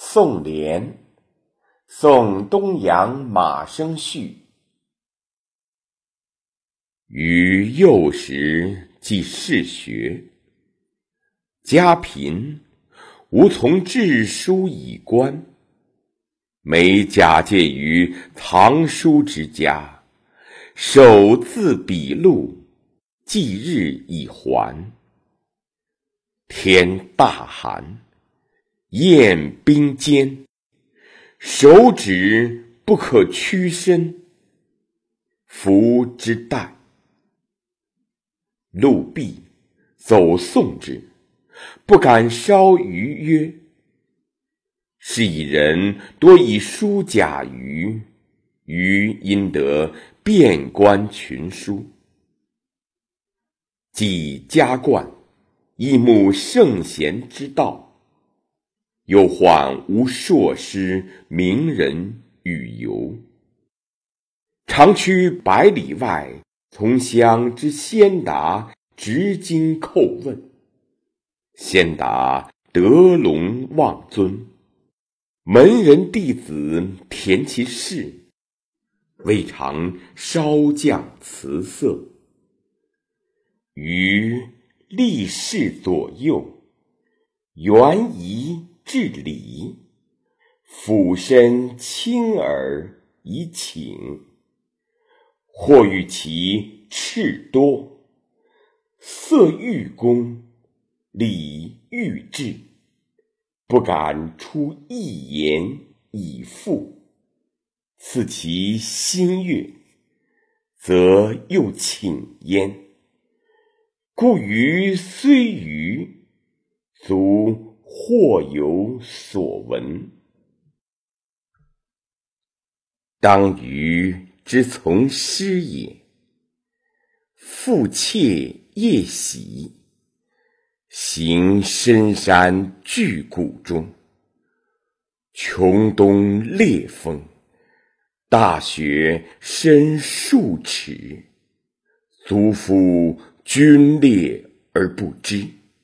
宋濂，宋东阳马生序。于幼时即嗜学，家贫，无从治书以观，每假借于藏书之家，手自笔录，计日以还。天大寒，雁冰坚，手指不可屈伸，夫之待。陆毕，走送之，不敢稍逾约。是以人多以书假于，余因得遍观群书。既加冠，亦慕圣贤之道，又患无硕师名人与游，常驱百里外，从乡之先达，直经叩问。先达得龙望尊，门人弟子填其事，未尝稍降辞色。于立事左右，原宜治理，俯身亲耳以请。或欲其赤多，色欲公，礼欲治，不敢出一言以复。赐其心悦，则又请焉。故余虽愚，足或有所闻。当余之从师也，父妾夜喜，行深山巨谷中，穷冬烈风，大雪深数尺，足夫军烈而不知。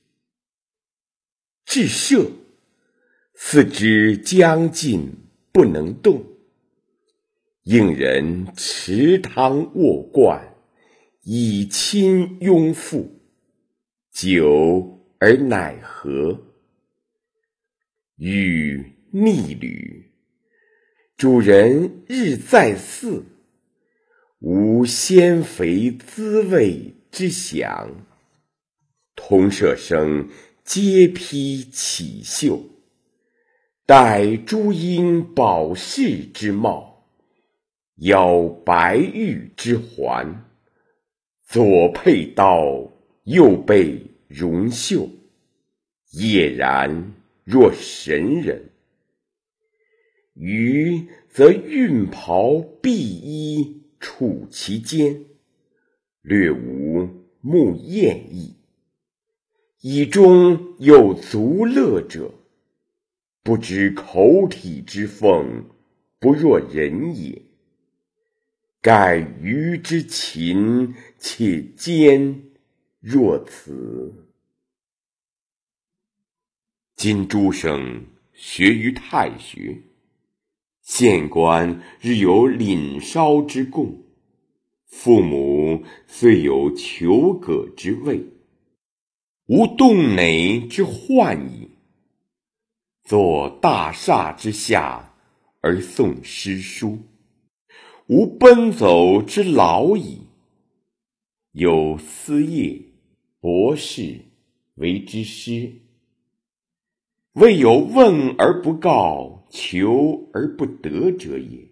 至舍，四肢将尽不能动，应人持汤卧灌，以亲拥父，久而乃和。欲逆旅，主人日在寺，无鲜肥滋味之享。同舍生皆披绮绣，戴朱缨宝饰之帽，腰白玉之环，左佩刀，右备戎袖，俨然若神人。余则运袍蔽衣处其间，略无慕艳意。以中有足乐者，不知口体之奉，不若人也。盖余之勤，且坚若此。今诸生学于太学，县官日有领烧之供，父母虽有求葛之位，无动馁之患矣。坐大厦之下而诵诗书，无奔走之劳矣。有司业、博士为之师，未有问而不告，求而不得者也。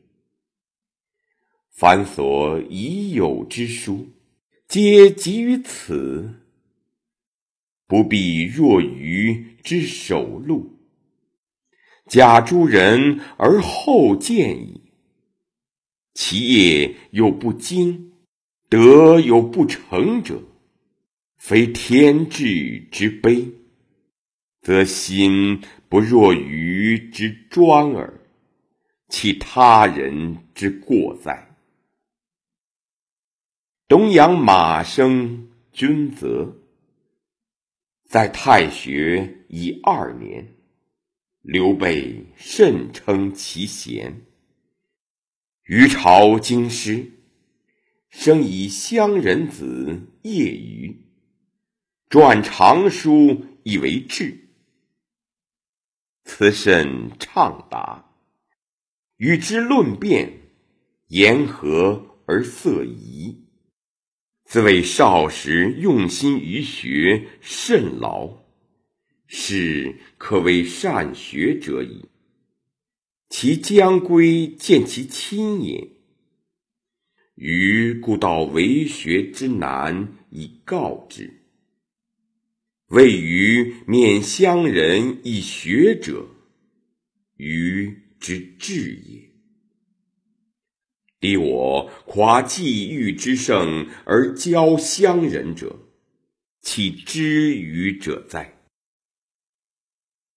凡所已有之书，皆集于此，不必若愚之首录。假诸人而后见矣。其业有不精，德有不成者，非天志之悲，则心不若愚之专耳，其他人之过哉。东阳马生，君则在太学已2年， 刘备甚称其贤。虞朝京师，生以乡人子业余，撰长书以为志。辞甚畅达，与之论辩，言和而色宜。自谓少时用心于学，甚劳，是可谓善学者矣。其将归见其亲也。余故道为学之难以告之，谓余面乡人以学者，余之志也。敌我夸际遇之盛而骄乡人者，其知余者哉？